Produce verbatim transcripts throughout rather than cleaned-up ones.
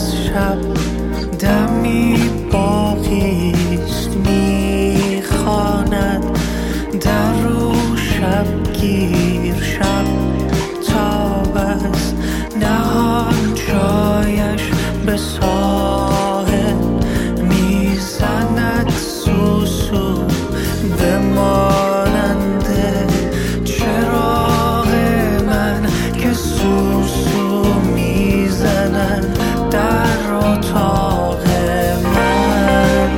از شب دمی باقیست میخواند در رو شبگیر. شب تاب است نهان جایش به ساحل میزند سوسو به مانند چراغ من که سوسو میزند در اتاق من.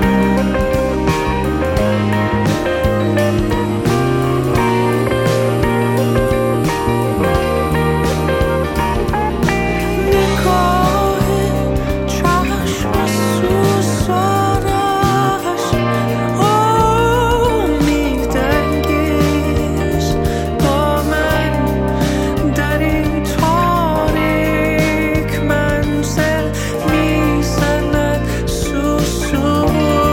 نگاه چشم سوسارش امیدانگیز با من در این تاریک منزل میزند سوسو.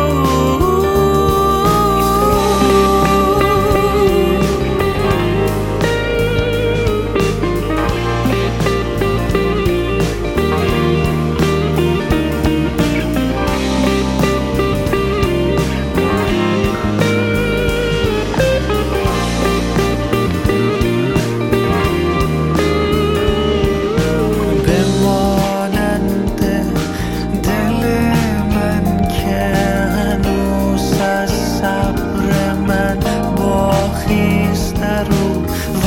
به مانند دل من که هنوز از صبر من باقیست در او و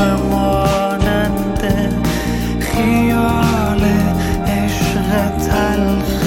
مانند خیال عشق تلخ